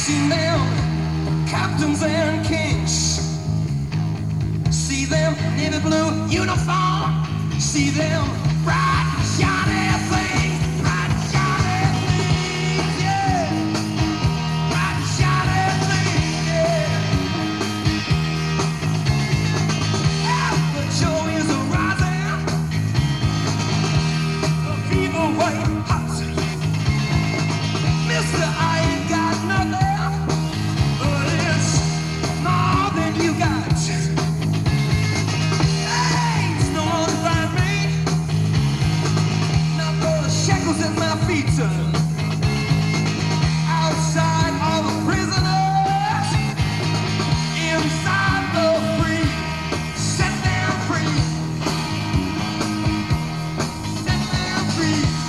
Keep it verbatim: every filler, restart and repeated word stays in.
Seen them captains and kings. See them navy blue uniform. See them bright shiny things. Bright shiny things, yeah. Bright shiny things, yeah. Yeah, but Joe is a rising. The fever white hot. Mister, I ain't got nothing, but it's more than you got. Hey, it's no longer find me. Now throw the shackles at my feet.